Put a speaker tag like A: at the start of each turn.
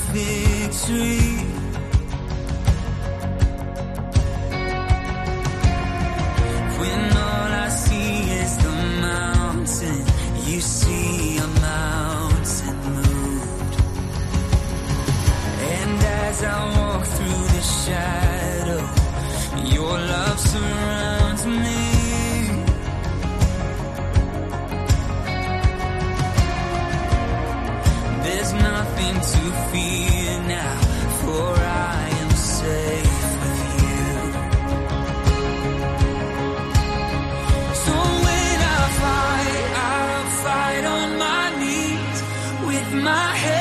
A: victory. When all I see is the mountain, you see a mountain moved. And as I walk through the shadow, your love surrounds me. There's nothing to fear now, for I am safe with you. So when I fight, I'll fight on my knees with my head